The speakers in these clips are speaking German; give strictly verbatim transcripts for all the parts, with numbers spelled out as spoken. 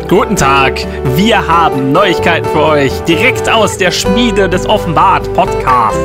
Guten Tag, wir haben Neuigkeiten für euch, direkt aus der Schmiede des Offenbart-Podcasts.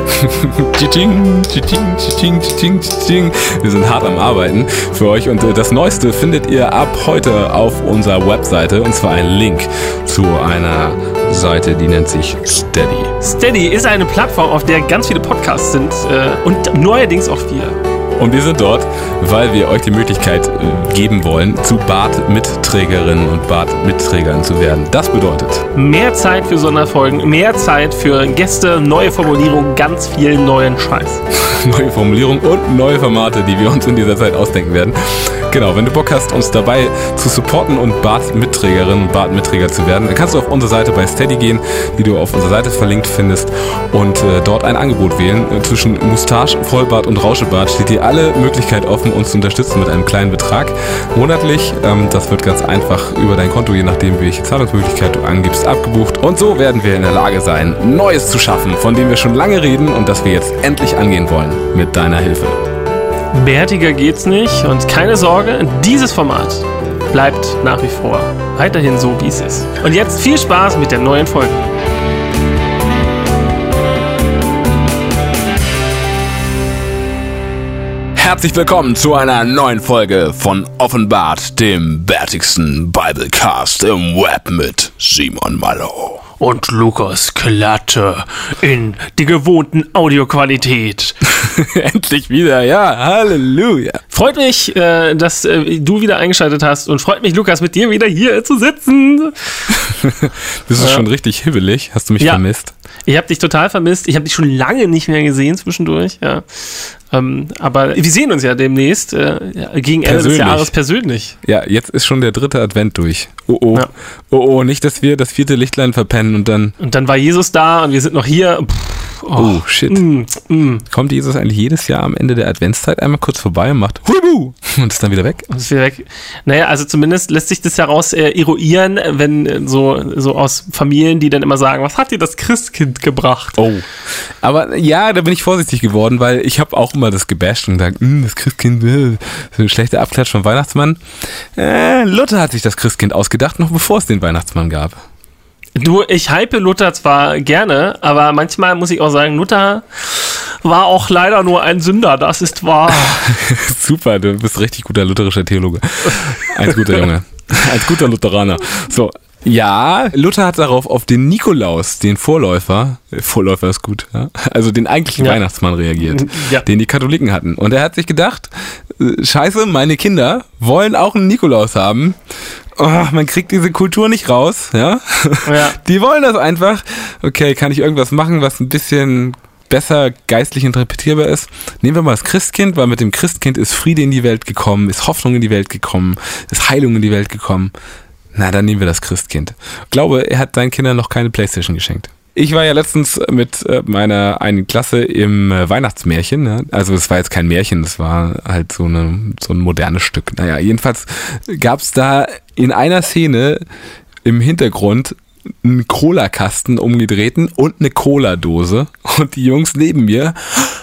Wir sind hart am Arbeiten für euch und das Neueste findet ihr ab heute auf unserer Webseite, und zwar einen Link zu einer Seite, die nennt sich Steady. Steady ist eine Plattform, auf der ganz viele Podcasts sind äh, und neuerdings auch wir. Und wir sind dort, weil wir euch die Möglichkeit äh, geben wollen, zu Bart-Mitträgerinnen und Bart-Mitträgern zu werden. Das bedeutet mehr Zeit für Sonderfolgen, mehr Zeit für Gäste, neue Formulierungen, ganz viel neuen Scheiß. Neue Formulierungen und neue Formate, die wir uns in dieser Zeit ausdenken werden. Genau, wenn du Bock hast, uns dabei zu supporten und Bart-Mitträgerin und Bart-Mitträger zu werden, dann kannst du auf unsere Seite bei Steady gehen, die du auf unserer Seite verlinkt findest, und äh, dort ein Angebot wählen. Zwischen Moustache, Vollbart und Rauschebart steht dir alle Möglichkeit offen, uns zu unterstützen mit einem kleinen Betrag monatlich. Ähm, das wird ganz einfach über dein Konto, je nachdem welche Zahlungsmöglichkeit du angibst, abgebucht. Und so werden wir in der Lage sein, Neues zu schaffen, von dem wir schon lange reden und das wir jetzt endlich angehen wollen mit deiner Hilfe. Bärtiger geht's nicht und keine Sorge, dieses Format bleibt nach wie vor weiterhin so, wie es ist. Und jetzt viel Spaß mit der neuen Folge. Herzlich willkommen zu einer neuen Folge von Offenbart, dem bärtigsten Biblecast im Web mit Simon Mallow. Und Lukas Klatte in die gewohnten Audioqualität. Endlich wieder, ja, Halleluja. Freut mich, äh, dass äh, du wieder eingeschaltet hast, und freut mich, Lukas, mit dir wieder hier zu sitzen. Bist du ja schon richtig hibbelig? Hast du mich ja. vermisst? Ich habe dich total vermisst. Ich habe dich schon lange nicht mehr gesehen zwischendurch. Ja. Ähm, aber wir sehen uns ja demnächst äh, gegen Ende persönlich. des Jahres persönlich. Ja, jetzt ist schon der dritte Advent durch. Oh oh. Ja. Oh oh, nicht, dass wir das vierte Lichtlein verpennen und dann... Und dann war Jesus da und wir sind noch hier. Pff, oh, oh, shit. Mm, mm. Kommt Jesus eigentlich jedes Jahr am Ende der Adventszeit einmal kurz vorbei und macht Huibu und ist dann wieder weg? Und ist wieder weg. Naja, also zumindest lässt sich das heraus äh, eruieren, wenn äh, so, so aus Familien, die dann immer sagen, was hat dir das Christkind gebracht? Oh, aber ja, da bin ich vorsichtig geworden, weil ich habe auch immer das gebasht und gesagt, das Christkind, äh, so ein schlechter Abklatsch vom Weihnachtsmann. Äh, Luther hat sich das Christkind ausgedacht, noch bevor es den Weihnachtsmann gab. Du, ich hype Luther zwar gerne, aber manchmal muss ich auch sagen, Luther war auch leider nur ein Sünder, das ist wahr. Super, du bist richtig guter lutherischer Theologe. Ein guter Junge. Ein guter Lutheraner. So. Ja, Luther hat darauf auf den Nikolaus, den Vorläufer, Vorläufer ist gut, ja, also den eigentlichen ja. Weihnachtsmann reagiert, ja. den die Katholiken hatten. Und er hat sich gedacht, scheiße, meine Kinder wollen auch einen Nikolaus haben. Oh, man kriegt diese Kultur nicht raus, ja. ja. Die wollen das einfach. Okay, kann ich irgendwas machen, was ein bisschen besser geistlich interpretierbar ist? Nehmen wir mal das Christkind, weil mit dem Christkind ist Friede in die Welt gekommen, ist Hoffnung in die Welt gekommen, ist Heilung in die Welt gekommen. Na, dann nehmen wir das Christkind. Ich glaube, er hat seinen Kindern noch keine Playstation geschenkt. Ich war ja letztens mit meiner einen Klasse im Weihnachtsmärchen. Ja? Also es war jetzt kein Märchen, das war halt so, eine, so ein modernes Stück. Naja, jedenfalls gab es da in einer Szene im Hintergrund einen Cola-Kasten umgedrehten und eine Cola-Dose. Und die Jungs neben mir...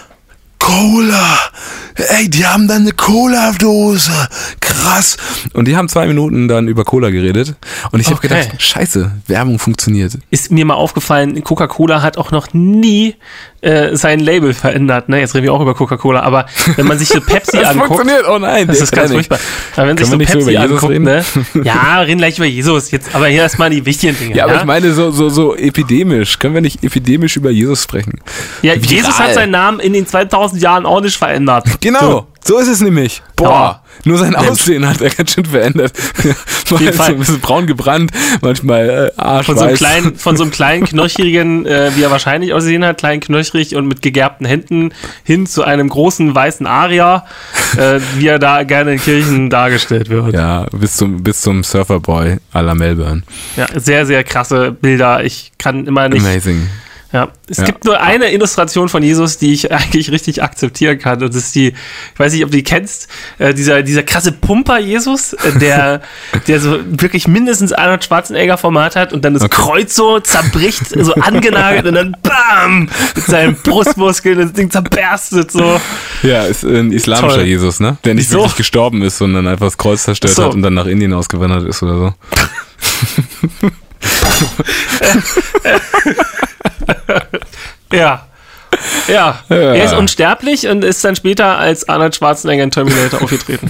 Cola! Ey, die haben da eine Cola-Dose! Krass! Und die haben zwei Minuten dann über Cola geredet. Und ich okay. habe gedacht, scheiße, Werbung funktioniert. Ist mir mal aufgefallen, Coca-Cola hat auch noch nie äh, sein Label verändert. Ne? Jetzt reden wir auch über Coca-Cola, aber wenn man sich so Pepsi das anguckt... funktioniert, oh nein. Das ist ganz furchtbar. Aber wenn man sich so Pepsi so anguckt, ne? Ja, wir reden gleich über Jesus. Jetzt, aber hier erstmal die wichtigen Dinge. Ja, aber ja? ich meine so, so, so epidemisch. Können wir nicht epidemisch über Jesus sprechen? Ja, Viral. Jesus hat seinen Namen in den zweitausend Jahren auch nicht verändert. Genau, so, so ist es nämlich. Boah, ja. Nur sein Aussehen hat er ganz schön verändert. Mal so ein bisschen braun gebrannt, manchmal äh, arschweiß. Von so einem kleinen, von so einem kleinen knöchrigen, äh, wie er wahrscheinlich aussehen hat, klein knöchrig und mit gegerbten Händen, hin zu einem großen weißen Arier, äh, wie er da gerne in Kirchen dargestellt wird. Ja, bis zum, bis zum Surferboy à la Melbourne. Ja, sehr, sehr krasse Bilder. Ich kann immer nicht... Amazing. Ja, es ja. gibt nur eine Illustration von Jesus, die ich eigentlich richtig akzeptieren kann. Und das ist die, ich weiß nicht, ob du die kennst, äh, dieser, dieser krasse Pumper Jesus, äh, der, der so wirklich mindestens Arnold Schwarzenegger Format hat und dann das okay. Kreuz so zerbricht, so angenagelt und dann BAM! Mit seinen Brustmuskeln das Ding zerberstet so. Ja, ist ein islamischer Toll. Jesus, ne? Der nicht Wieso? wirklich gestorben ist, sondern einfach das Kreuz zerstört so. hat und dann nach Indien ausgewandert ist oder so. ja. Ja. Ja, er ist unsterblich und ist dann später als Arnold Schwarzenegger in Terminator aufgetreten.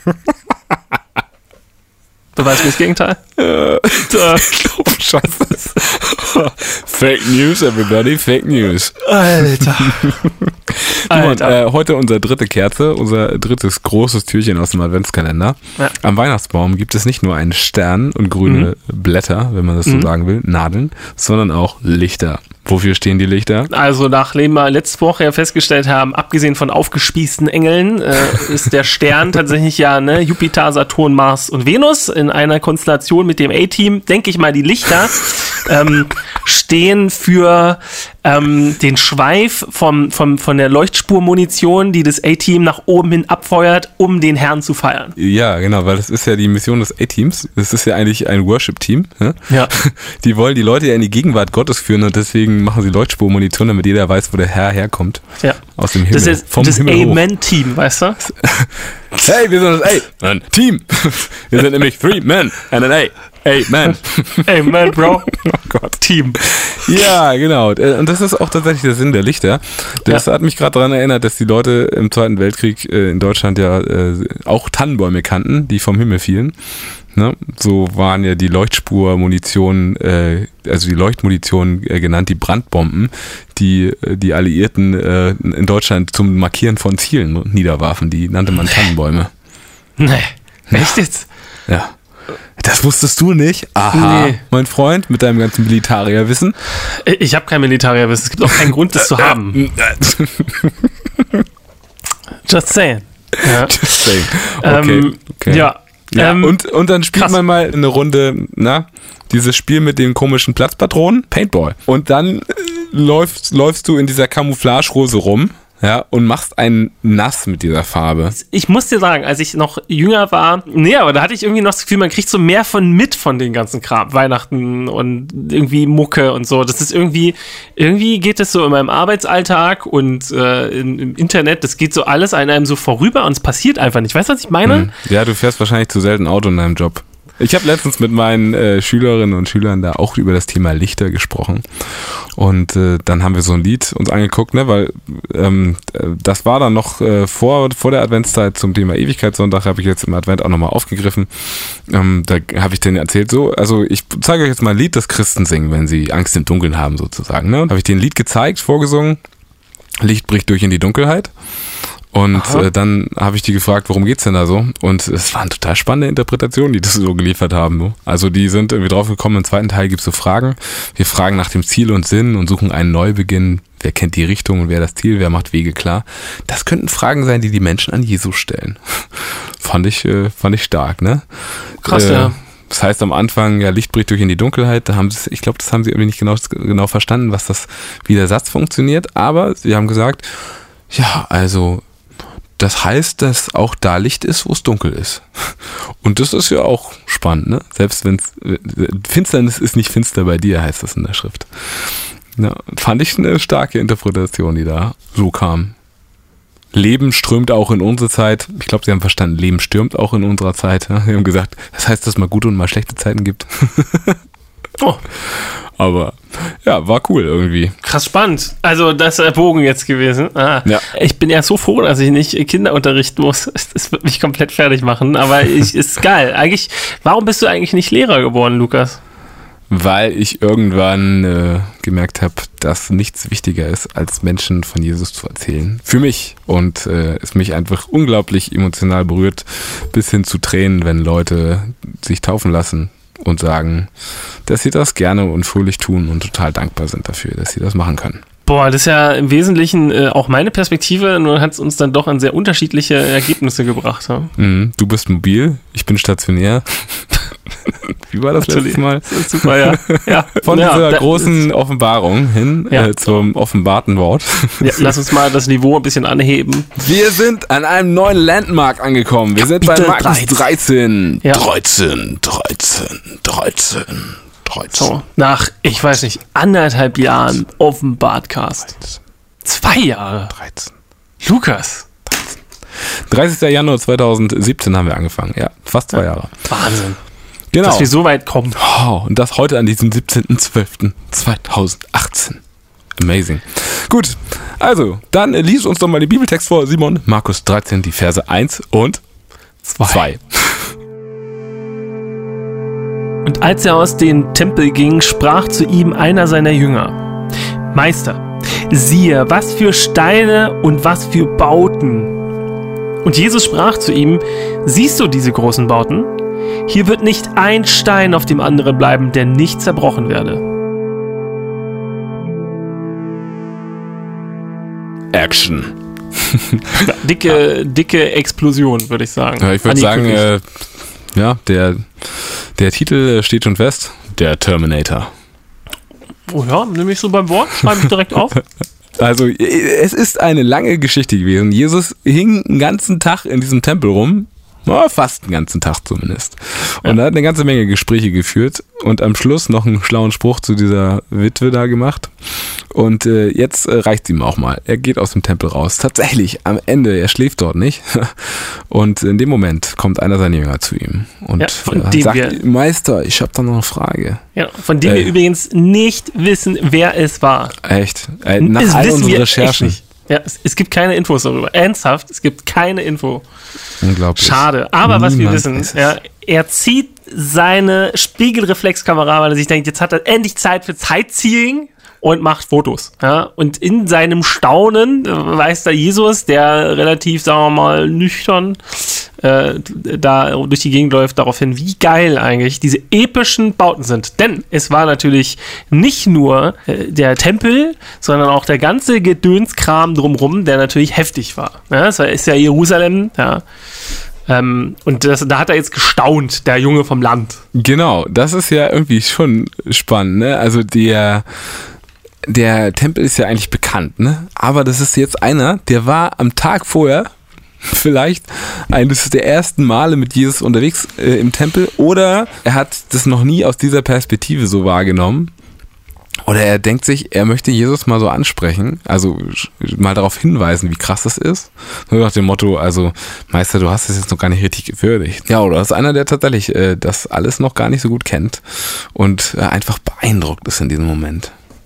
Beweis mir das Gegenteil? Äh, ich glaube, scheiße. Fake News, everybody, Fake News. Alter. Alter. Und, äh, heute unsere dritte Kerze, unser drittes großes Türchen aus dem Adventskalender. Ja. Am Weihnachtsbaum gibt es nicht nur einen Stern und grüne mhm. Blätter, wenn man das so mhm. sagen will, Nadeln, sondern auch Lichter. Wofür stehen die Lichter? Also nachdem wir letzte Woche ja festgestellt haben, abgesehen von aufgespießten Engeln, äh, ist der Stern tatsächlich ja ne, Jupiter, Saturn, Mars und Venus in einer Konstellation mit dem A-Team. Denke ich mal, die Lichter ähm, stehen für ähm, den Schweif vom, vom, von der Leuchtspurmunition, die das A-Team nach oben hin abfeuert, um den Herrn zu feiern. Ja, genau, weil das ist ja die Mission des A-Teams. Das ist ja eigentlich ein Worship-Team. Ne? Ja. Die wollen die Leute ja in die Gegenwart Gottes führen und deswegen machen sie Leuchtspurmunition, damit jeder weiß, wo der Herr herkommt. Ja. Aus dem Himmel. Das ist vom das Amen-Team, weißt du? Hey, wir sind das A-Man-Team. Wir sind nämlich three men and an A. Amen. Amen, Bro. Oh Gott. Team. Ja, genau. Und das ist auch tatsächlich der Sinn der Lichter. Das ja. hat mich gerade daran erinnert, dass die Leute im Zweiten Weltkrieg äh, in Deutschland ja äh, auch Tannenbäume kannten, die vom Himmel fielen. Ne? So waren ja die Leuchtspurmunition, äh, also die Leuchtmunition äh, genannt, die Brandbomben, die äh, die Alliierten äh, in Deutschland zum Markieren von Zielen niederwarfen. Die nannte man Tannenbäume. Nee. Echt jetzt? Ja. Das wusstest du nicht? Aha, nee. Mein Freund, mit deinem ganzen Militarierwissen. Ich habe kein Militarierwissen. Es gibt auch keinen Grund, das zu haben. Just saying. Ja. Just saying. Okay. Ähm, okay. Ja. Ja, ähm, und, und dann spielt krass. man mal eine Runde, na, dieses Spiel mit den komischen Platzpatronen, Paintball. Und dann äh, läufst, läufst du in dieser Camouflage-Rose rum. Ja, und machst einen nass mit dieser Farbe. Ich muss dir sagen, als ich noch jünger war, nee, aber da hatte ich irgendwie noch das Gefühl, man kriegt so mehr von mit von den ganzen Kram, Weihnachten und irgendwie Mucke und so. Das ist irgendwie, irgendwie geht das so in meinem Arbeitsalltag und äh, im, im Internet, das geht so alles an einem so vorüber und es passiert einfach nicht. Weißt du, was ich meine? Hm. Ja, du fährst wahrscheinlich zu selten Auto in deinem Job. Ich habe letztens mit meinen äh, Schülerinnen und Schülern da auch über das Thema Lichter gesprochen und äh, dann haben wir so ein Lied uns angeguckt, ne, weil ähm, das war dann noch äh, vor vor der Adventszeit zum Thema Ewigkeitssonntag, habe ich jetzt im Advent auch nochmal aufgegriffen. Ähm, da habe ich denen erzählt, so, also ich zeige euch jetzt mal ein Lied, das Christen singen, wenn sie Angst im Dunkeln haben sozusagen. Ne? Habe ich denen ein Lied gezeigt, vorgesungen, Licht bricht durch in die Dunkelheit. Und äh, dann habe ich die gefragt, worum geht's denn da so? Und es waren total spannende Interpretationen, die das so geliefert haben. Also die sind irgendwie drauf gekommen, im zweiten Teil gibt's so Fragen. Wir fragen nach dem Ziel und Sinn und suchen einen Neubeginn. Wer kennt die Richtung und wer das Ziel, wer macht Wege klar? Das könnten Fragen sein, die die Menschen an Jesus stellen. fand ich äh, fand ich stark, ne? Krass, äh, ja. Das heißt am Anfang, ja, Licht bricht durch in die Dunkelheit. Da haben sie, ich glaube, das haben sie irgendwie nicht genau, genau verstanden, was das, wie der Satz funktioniert. Aber sie haben gesagt, ja, also das heißt, dass auch da Licht ist, wo es dunkel ist. Und das ist ja auch spannend, ne? Selbst wenn es Finsternis ist nicht finster bei dir, heißt das in der Schrift. Ja, fand ich eine starke Interpretation, die da so kam. Leben strömt auch in unsere Zeit. Ich glaube, sie haben verstanden, Leben stürmt auch in unserer Zeit. Ja? Sie haben gesagt, das heißt, dass es mal gute und mal schlechte Zeiten gibt. Oh. Aber ja, war cool irgendwie. Krass spannend. Also das ist der Bogen jetzt gewesen. Ah. Ja. Ich bin ja so froh, dass ich nicht Kinder unterrichten muss. Das wird mich komplett fertig machen. Aber ich, ist geil. Eigentlich, warum bist du eigentlich nicht Lehrer geworden, Lukas? Weil ich irgendwann äh, gemerkt habe, dass nichts wichtiger ist, als Menschen von Jesus zu erzählen. Für mich. Und äh, es mich einfach unglaublich emotional berührt, bis hin zu Tränen, wenn Leute sich taufen lassen und sagen, dass sie das gerne und fröhlich tun und total dankbar sind dafür, dass sie das machen können. Boah, das ist ja im Wesentlichen äh, auch meine Perspektive, nur hat es uns dann doch an sehr unterschiedliche Ergebnisse gebracht. Ja? Mhm, du bist mobil, ich bin stationär. Wie war das letztes Mal? Das ist super, ja. ja. Von ja, dieser großen Offenbarung hin ja. äh, zum offenbarten Wort. Ja, lass uns mal das Niveau ein bisschen anheben. Wir sind an einem neuen Landmark angekommen. Wir sind bei Markus dreizehn. Ja. dreizehn, dreizehn, dreizehn, dreizehn. So, nach, ich weiß nicht, anderthalb Jahren Offenbartcast. Zwei Jahre. dreizehn. Lukas. dreißigster Januar zweitausendsiebzehn haben wir angefangen. Ja, fast zwei ja. Jahre. Wahnsinn. Genau. Dass wir so weit kommen. Oh, und das heute an diesem siebzehnten zwölften zweitausendachtzehn. Amazing. Gut, also, dann lies uns doch mal den Bibeltext vor, Simon. Markus dreizehn, die Verse eins und zwei. Und als er aus dem Tempel ging, sprach zu ihm einer seiner Jünger: Meister, siehe, was für Steine und was für Bauten. Und Jesus sprach zu ihm: Siehst du diese großen Bauten? Hier wird nicht ein Stein auf dem anderen bleiben, der nicht zerbrochen werde. Action. Ja, dicke, dicke Explosion, würde ich sagen. Ja, ich würde sagen, äh, ja, der, der Titel steht schon fest. Der Terminator. Oh ja, nehme ich so beim Wort, schreibe ich direkt auf. Also, es ist eine lange Geschichte gewesen. Jesus hing den ganzen Tag in diesem Tempel rum. Ja, fast den ganzen Tag zumindest. Und ja. Er hat eine ganze Menge Gespräche geführt und am Schluss noch einen schlauen Spruch zu dieser Witwe da gemacht. Und äh, jetzt äh, reicht's ihm auch mal. Er geht aus dem Tempel raus. Tatsächlich, am Ende, er schläft dort nicht. Und in dem Moment kommt einer seiner Jünger zu ihm und ja, von äh, dem sagt, wir, Meister, ich habe da noch eine Frage. Ja, von dem äh, wir übrigens nicht wissen, wer es war. Echt? Äh, nach es all wissen unseren wir Recherchen. Echt nicht. Ja, es, es gibt keine Infos darüber. Ernsthaft, es gibt keine Info. Unglaublich. Schade. Aber Niemand was wir wissen, ja, er zieht seine Spiegelreflexkamera, weil er sich denkt, jetzt hat er endlich Zeit für Sightseeing und macht Fotos. Ja. Und in seinem Staunen weiß da Jesus, der relativ, sagen wir mal, nüchtern äh, da durch die Gegend läuft, darauf hin, wie geil eigentlich diese epischen Bauten sind. Denn es war natürlich nicht nur äh, der Tempel, sondern auch der ganze Gedönskram drumrum, der natürlich heftig war. Ja, es ist ja Jerusalem, ja. Ähm, und das, da hat er jetzt gestaunt, der Junge vom Land. Genau, das ist ja irgendwie schon spannend, ne? Also der Der Tempel ist ja eigentlich bekannt, ne? Aber das ist jetzt einer, der war am Tag vorher vielleicht eines der ersten Male mit Jesus unterwegs äh, im Tempel, oder er hat das noch nie aus dieser Perspektive so wahrgenommen. Oder er denkt sich, er möchte Jesus mal so ansprechen, also mal darauf hinweisen, wie krass das ist. So nach dem Motto, also Meister, du hast das jetzt noch gar nicht richtig gewürdigt. Ja, oder das ist einer, der tatsächlich äh, das alles noch gar nicht so gut kennt und äh, einfach beeindruckt ist in diesem Moment.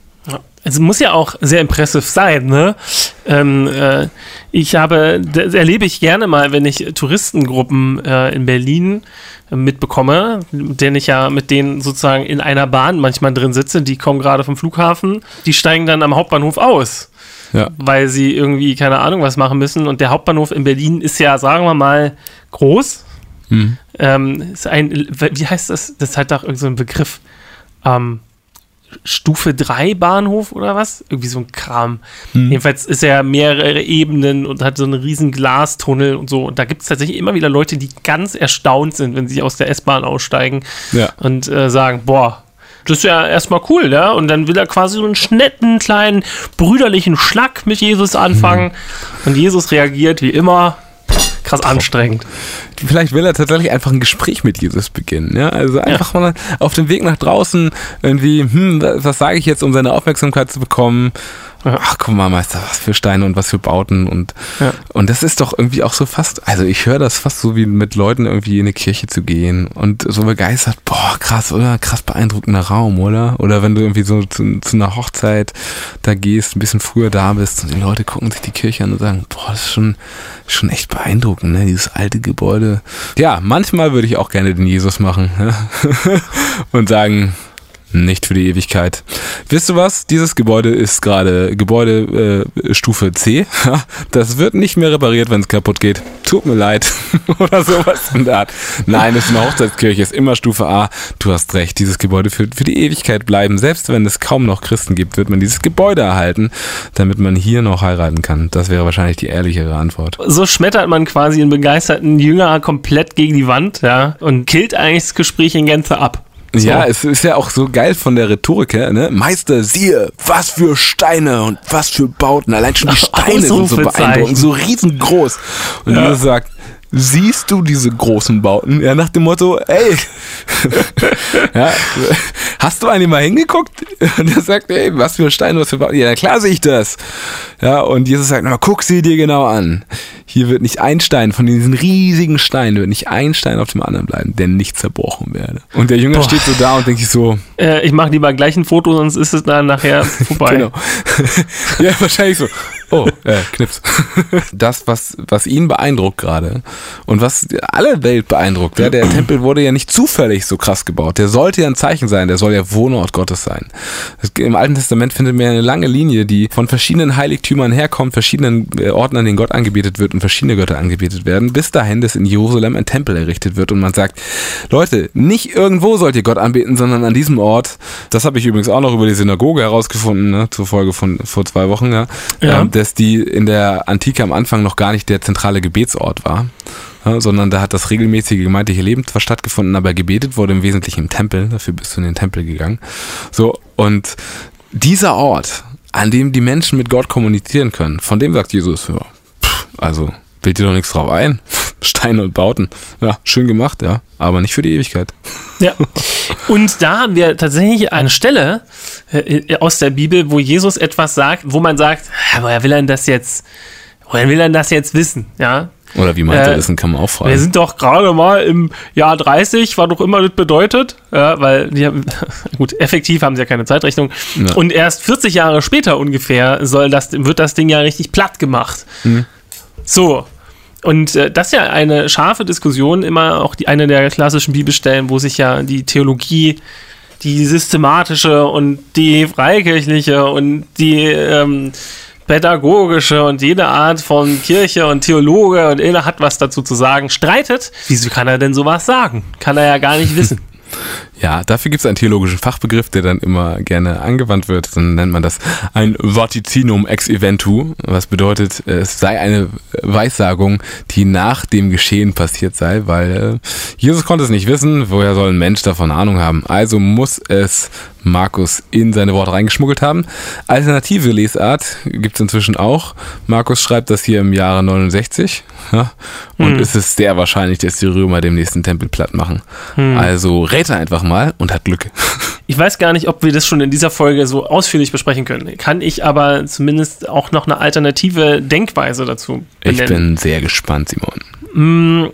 Es muss ja auch sehr impressiv sein, ne? Ähm, äh, ich habe, das erlebe ich gerne mal, wenn ich Touristengruppen äh, in Berlin äh, mitbekomme, denn ich ja mit denen sozusagen in einer Bahn manchmal drin sitze, die kommen gerade vom Flughafen, die steigen dann am Hauptbahnhof aus, ja, weil sie irgendwie, keine Ahnung, was machen müssen. Und der Hauptbahnhof in Berlin ist ja, sagen wir mal, groß. Mhm. Ähm, ist ein, wie heißt das? Das hat doch irgend so ein Begriff. Ähm, Stufe drei Bahnhof oder was? Irgendwie so ein Kram. Hm. Jedenfalls ist er mehrere Ebenen und hat so einen riesen Glastunnel und so. Und da gibt es tatsächlich immer wieder Leute, die ganz erstaunt sind, wenn sie aus der S-Bahn aussteigen, ja, und äh, sagen, boah, das ist ja erstmal cool, ja? Und dann will er quasi so einen netten, kleinen, brüderlichen Schnack mit Jesus anfangen. Hm. Und Jesus reagiert wie immer krass anstrengend. Vielleicht will er tatsächlich einfach ein Gespräch mit Jesus beginnen, ja, also einfach ja. mal auf dem Weg nach draußen irgendwie, hm, was sage ich jetzt, um seine Aufmerksamkeit zu bekommen? Ach, guck mal, Meister, was für Steine und was für Bauten und ja. und das ist doch irgendwie auch so fast, also ich höre das fast so wie mit Leuten irgendwie in eine Kirche zu gehen und so begeistert, boah, krass, oder? Krass beeindruckender Raum, oder? Oder wenn du irgendwie so zu, zu einer Hochzeit da gehst, ein bisschen früher da bist und die Leute gucken sich die Kirche an und sagen, boah, das ist schon, schon echt beeindruckend, ne? Dieses alte Gebäude. Ja, manchmal würde ich auch gerne den Jesus machen, ja? Und sagen, nicht für die Ewigkeit. Wisst ihr was? Dieses Gebäude ist gerade Gebäude äh, Stufe C. Das wird nicht mehr repariert, wenn es kaputt geht. Tut mir leid. Oder sowas in der Art. Nein, es ist eine Hochzeitskirche, ist immer Stufe A. Du hast recht, dieses Gebäude wird für die Ewigkeit bleiben. Selbst wenn es kaum noch Christen gibt, wird man dieses Gebäude erhalten, damit man hier noch heiraten kann. Das wäre wahrscheinlich die ehrlichere Antwort. So schmettert man quasi einen begeisterten Jünger komplett gegen die Wand, ja, und killt eigentlich das Gespräch in Gänze ab. So. Ja, es ist ja auch so geil von der Rhetorik her, ne? Meister, siehe, was für Steine und was für Bauten. Allein schon die Steine sind so beeindruckend, so riesengroß. Und ja. Jesus sagt, siehst du diese großen Bauten? Ja, nach dem Motto, ey, ja, hast du eigentlich mal hingeguckt? Und er sagt, ey, was für Steine, was für Bauten? Ja, klar sehe ich das. Ja, und Jesus sagt, na, guck sie dir genau an. Hier wird nicht ein Stein von diesen riesigen Steinen, wird nicht ein Stein auf dem anderen bleiben, der nicht zerbrochen werde. Und der Jünger Boah. steht so da und denkt sich so, äh, ich mache lieber gleich ein Foto, sonst ist es dann nachher vorbei. Genau. Ja, wahrscheinlich so. Oh, äh, Knips. Das, was, was ihn beeindruckt gerade und was alle Welt beeindruckt, ja, der Tempel wurde ja nicht zufällig so krass gebaut. Der sollte ja ein Zeichen sein, der soll ja Wohnort Gottes sein. Im Alten Testament findet man eine lange Linie, die von verschiedenen Heiligtümern herkommt, verschiedenen Orten, an denen Gott angebetet wird und verschiedene Götter angebetet werden, bis dahin, dass in Jerusalem ein Tempel errichtet wird und man sagt, Leute, nicht irgendwo sollt ihr Gott anbeten, sondern an diesem Ort. Das habe ich übrigens auch noch über die Synagoge herausgefunden, ne, zur Folge von vor zwei Wochen, ja. ja. Ähm, dass die in der Antike am Anfang noch gar nicht der zentrale Gebetsort war, ja, sondern da hat das regelmäßige gemeindliche Leben zwar stattgefunden, aber gebetet wurde im Wesentlichen im Tempel, dafür bist du in den Tempel gegangen. So, und dieser Ort, an dem die Menschen mit Gott kommunizieren können, von dem sagt Jesus, ja, pff, also bild dir doch nichts drauf ein, Steine und Bauten, ja, schön gemacht, ja, aber nicht für die Ewigkeit. Ja, und da haben wir tatsächlich eine Stelle äh, aus der Bibel, wo Jesus etwas sagt, wo man sagt, woher will er denn das jetzt, woher will er denn das jetzt wissen, ja? Oder wie meint er das, kann man auch fragen. Wir sind doch gerade mal im Jahr dreißig, was doch immer das bedeutet, ja, weil die haben, gut, effektiv haben sie ja keine Zeitrechnung. Ja. Und erst vierzig Jahre später ungefähr soll das, wird das Ding ja richtig platt gemacht. Mhm. So. Und äh, das ist ja eine scharfe Diskussion, immer auch die, eine der klassischen Bibelstellen, wo sich ja die Theologie, die systematische und die freikirchliche und die ähm, pädagogische und jede Art von Kirche und Theologe und jeder hat was dazu zu sagen, streitet. Wieso kann er denn sowas sagen? Kann er ja gar nicht wissen. Ja, dafür gibt es einen theologischen Fachbegriff, der dann immer gerne angewandt wird. Dann nennt man das ein Vaticinum ex eventu, was bedeutet, es sei eine Weissagung, die nach dem Geschehen passiert sei, weil äh, Jesus konnte es nicht wissen, woher soll ein Mensch davon Ahnung haben. Also muss es Markus in seine Worte reingeschmuggelt haben. Alternative Lesart gibt es inzwischen auch. Markus schreibt das hier im Jahre neunundsechzig, ja, und hm. es ist sehr wahrscheinlich, dass die Römer dem nächsten Tempel platt machen. Hm. Also rät er einfach mal und hat Glück. Ich weiß gar nicht, ob wir das schon in dieser Folge so ausführlich besprechen können. Kann ich aber zumindest auch noch eine alternative Denkweise dazu benennen. Ich bin sehr gespannt, Simon.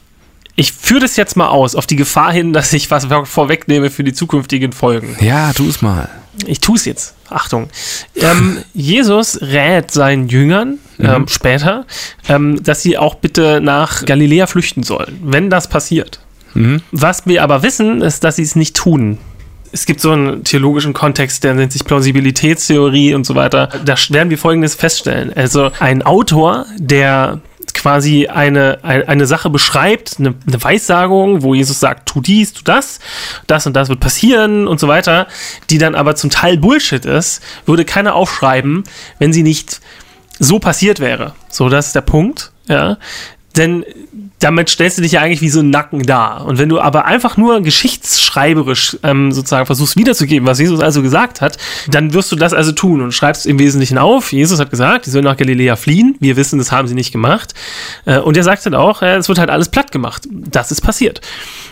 Ich führe das jetzt mal aus, auf die Gefahr hin, dass ich was vorwegnehme für die zukünftigen Folgen. Ja, tu es mal. Ich tue es jetzt. Achtung. Ähm, Jesus rät seinen Jüngern ähm, mhm. später, ähm, dass sie auch bitte nach Galiläa flüchten sollen, wenn das passiert. Mhm. Was wir aber wissen, ist, dass sie es nicht tun. Es gibt so einen theologischen Kontext, der nennt sich Plausibilitätstheorie und so weiter. Da werden wir Folgendes feststellen. Also ein Autor, der quasi eine, eine, eine Sache beschreibt, eine, eine Weissagung, wo Jesus sagt, tu dies, tu das, das und das wird passieren und so weiter, die dann aber zum Teil Bullshit ist, würde keiner aufschreiben, wenn sie nicht so passiert wäre. So, das ist der Punkt, ja. Denn damit stellst du dich ja eigentlich wie so ein Nacken dar. Und wenn du aber einfach nur geschichtsschreiberisch ähm, sozusagen versuchst wiederzugeben, was Jesus also gesagt hat, dann wirst du das also tun und schreibst im Wesentlichen auf. Jesus hat gesagt, die sollen nach Galiläa fliehen. Wir wissen, das haben sie nicht gemacht. Äh, und er sagt dann auch, äh, es wird halt alles platt gemacht. Das ist passiert.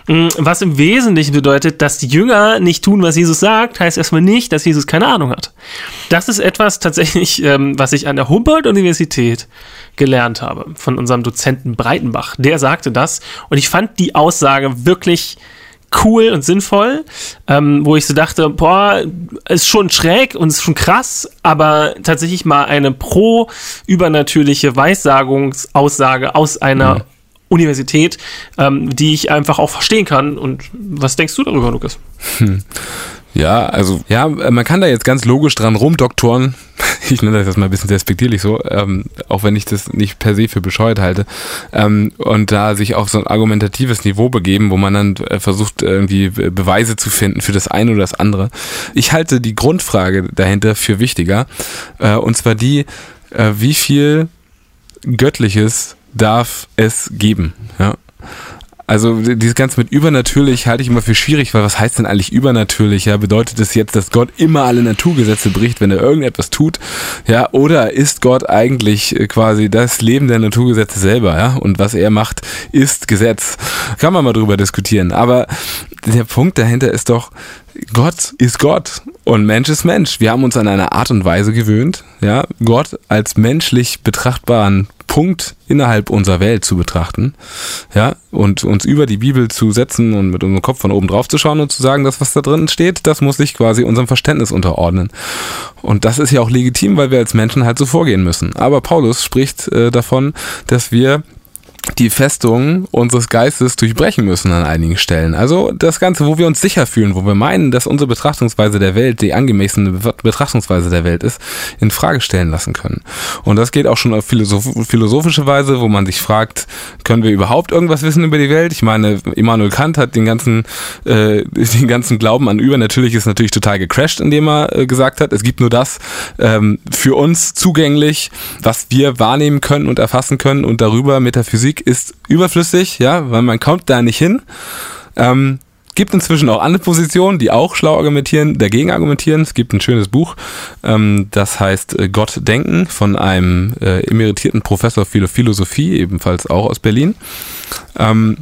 Was im Wesentlichen bedeutet, dass die Jünger nicht tun, was Jesus sagt, heißt erstmal nicht, dass Jesus keine Ahnung hat. Das ist etwas tatsächlich, ähm, was ich an der Humboldt-Universität gelernt habe, von unserem Dozenten Breitenbach. Der sagte das und ich fand die Aussage wirklich cool und sinnvoll, ähm, wo ich so dachte, boah, ist schon schräg und ist schon krass, aber tatsächlich mal eine pro-übernatürliche Weissagungsaussage aus einer mhm. Universität, ähm, die ich einfach auch verstehen kann. Und was denkst du darüber, Lukas? Hm. Ja, also, ja, man kann da jetzt ganz logisch dran rumdoktoren. Ich nenne das jetzt mal ein bisschen despektierlich so, ähm, auch wenn ich das nicht per se für bescheuert halte. Ähm, und da sich auf so ein argumentatives Niveau begeben, wo man dann äh, versucht, irgendwie Beweise zu finden für das eine oder das andere. Ich halte die Grundfrage dahinter für wichtiger. Äh, und zwar die, äh, wie viel Göttliches darf es geben, ja. Also dieses Ganze mit übernatürlich halte ich immer für schwierig, weil was heißt denn eigentlich übernatürlich? Ja, bedeutet es jetzt, dass Gott immer alle Naturgesetze bricht, wenn er irgendetwas tut? Ja, oder ist Gott eigentlich quasi das Leben der Naturgesetze selber? Ja, und was er macht, ist Gesetz. Kann man mal drüber diskutieren. Aber der Punkt dahinter ist doch, Gott ist Gott und Mensch ist Mensch. Wir haben uns an eine Art und Weise gewöhnt, ja, Gott als menschlich betrachtbaren Punkt innerhalb unserer Welt zu betrachten, ja, und uns über die Bibel zu setzen und mit unserem Kopf von oben drauf zu schauen und zu sagen, das, was da drin steht, das muss sich quasi unserem Verständnis unterordnen. Und das ist ja auch legitim, weil wir als Menschen halt so vorgehen müssen. Aber Paulus spricht äh, davon, dass wir die Festung unseres Geistes durchbrechen müssen an einigen Stellen. Also das Ganze, wo wir uns sicher fühlen, wo wir meinen, dass unsere Betrachtungsweise der Welt die angemessene Betrachtungsweise der Welt ist, in Frage stellen lassen können. Und das geht auch schon auf philosoph- philosophische Weise, wo man sich fragt, können wir überhaupt irgendwas wissen über die Welt? Ich meine, Immanuel Kant hat den ganzen äh, den ganzen Glauben an Übernatürliches natürlich total gecrashed, indem er äh, gesagt hat, es gibt nur das ähm, für uns zugänglich, was wir wahrnehmen können und erfassen können, und darüber Metaphysik ist überflüssig, ja, weil man kommt da nicht hin. Ähm, gibt inzwischen auch andere Positionen, die auch schlau argumentieren, dagegen argumentieren. Es gibt ein schönes Buch, ähm, das heißt äh, Gott denken, von einem äh, emeritierten Professor für Philosophie, ebenfalls auch aus Berlin. Ähm,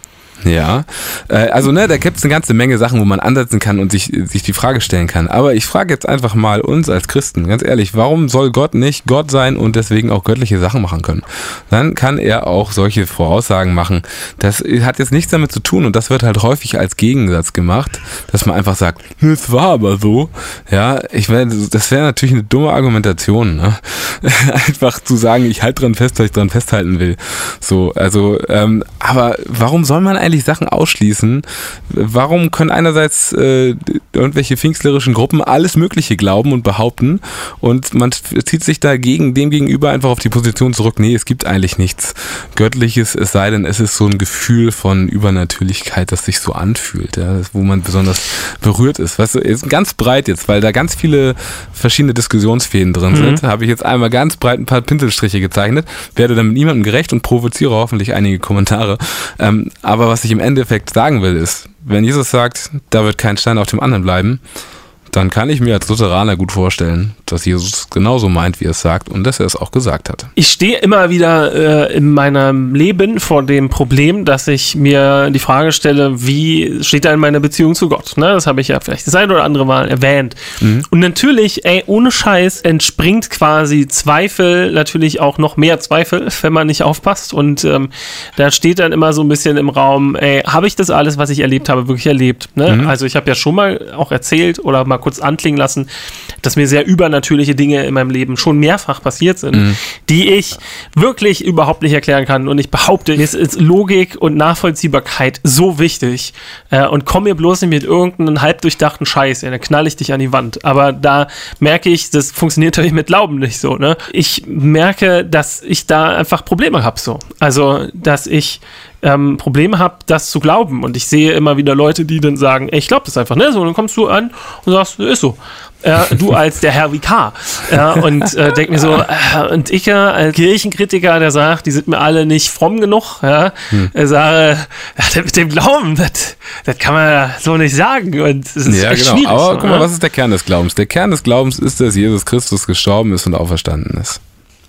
Ja, also ne, da gibt es eine ganze Menge Sachen, wo man ansetzen kann und sich sich die Frage stellen kann. Aber ich frage jetzt einfach mal uns als Christen, ganz ehrlich, warum soll Gott nicht Gott sein und deswegen auch göttliche Sachen machen können? Dann kann er auch solche Voraussagen machen. Das hat jetzt nichts damit zu tun, und das wird halt häufig als Gegensatz gemacht, dass man einfach sagt, es war aber so. Ja, ich wär, das wäre natürlich eine dumme Argumentation, ne? Einfach zu sagen, ich halte dran fest, weil ich dran festhalten will. So, also, ähm, aber warum soll man eigentlich Sachen ausschließen? Warum können einerseits äh, irgendwelche pfingstlerischen Gruppen alles Mögliche glauben und behaupten, und man zieht sich dagegen dem gegenüber einfach auf die Position zurück, nee, es gibt eigentlich nichts Göttliches, es sei denn, es ist so ein Gefühl von Übernatürlichkeit, das sich so anfühlt, ja, wo man besonders berührt ist. Weißt du, ist ganz breit jetzt, weil da ganz viele verschiedene Diskussionsfäden drin sind, mhm. habe ich jetzt einmal ganz breit ein paar Pinselstriche gezeichnet, werde dann mit niemandem gerecht und provoziere hoffentlich einige Kommentare. Ähm, aber was ich im Endeffekt sagen will, ist, wenn Jesus sagt, da wird kein Stein auf dem anderen bleiben, dann kann ich mir als Lutheraner gut vorstellen, dass Jesus genauso meint, wie er es sagt, und dass er es auch gesagt hat. Ich stehe immer wieder äh, in meinem Leben vor dem Problem, dass ich mir die Frage stelle, wie steht da in meiner Beziehung zu Gott? Ne? Das habe ich ja vielleicht das eine oder andere Mal erwähnt. Mhm. Und natürlich, ey, ohne Scheiß entspringt quasi Zweifel, natürlich auch noch mehr Zweifel, wenn man nicht aufpasst. Und ähm, da steht dann immer so ein bisschen im Raum, ey, habe ich das alles, was ich erlebt habe, wirklich erlebt? Ne? Mhm. Also ich habe ja schon mal auch erzählt oder mal kurz anklingen lassen, dass mir sehr übernatürliche Dinge in meinem Leben schon mehrfach passiert sind, mhm. die ich wirklich überhaupt nicht erklären kann. Und ich behaupte, mir ist Logik und Nachvollziehbarkeit so wichtig, äh, und komm mir bloß nicht mit irgendeinem halbdurchdachten Scheiß, ja, dann knall ich dich an die Wand. Aber da merke ich, das funktioniert natürlich mit Glauben nicht so. Ne? Ich merke, dass ich da einfach Probleme habe. So. Also, dass ich Ähm, Probleme habe, das zu glauben. Und ich sehe immer wieder Leute, die dann sagen, ey, ich glaube das einfach, ne? So, und dann kommst du an und sagst, ist so. Äh, du als der Herr Vikar. Ja, und äh, denk mir so, äh, und ich ja als Kirchenkritiker, der sagt, die sind mir alle nicht fromm genug, ja, hm. er sage, ja, mit dem Glauben, das, das kann man ja so nicht sagen. Und es ist ja, echt genau. schwierig. Aber So, guck mal, ne? was ist der Kern des Glaubens? Der Kern des Glaubens ist, dass Jesus Christus gestorben ist und auferstanden ist.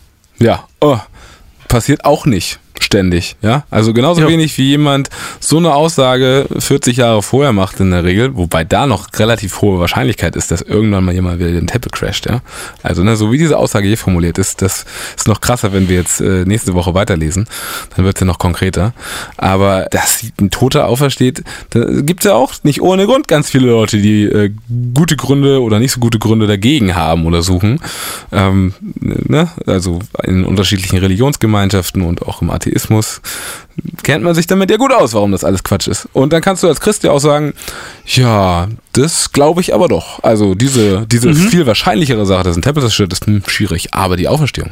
Ja, oh, passiert auch nicht ständig, ja, also genauso ja. wenig wie jemand so eine Aussage vierzig Jahre vorher macht in der Regel, wobei da noch relativ hohe Wahrscheinlichkeit ist, dass irgendwann mal jemand wieder den Teppich crasht, ja, also ne, so wie diese Aussage hier formuliert ist, das ist noch krasser, wenn wir jetzt äh, nächste Woche weiterlesen, dann wird es ja noch konkreter, aber dass ein Toter aufersteht, da gibt es ja auch nicht ohne Grund ganz viele Leute, die äh, gute Gründe oder nicht so gute Gründe dagegen haben oder suchen, ähm, ne, also in unterschiedlichen Religionsgemeinschaften und auch im Atheismus kennt man sich damit ja gut aus, warum das alles Quatsch ist. Und dann kannst du als Christ ja auch sagen, ja, das glaube ich aber doch. Also diese, diese mhm. viel wahrscheinlichere Sache, dass ein Tempel zerstört ist, hm, schwierig. Aber die Auferstehung,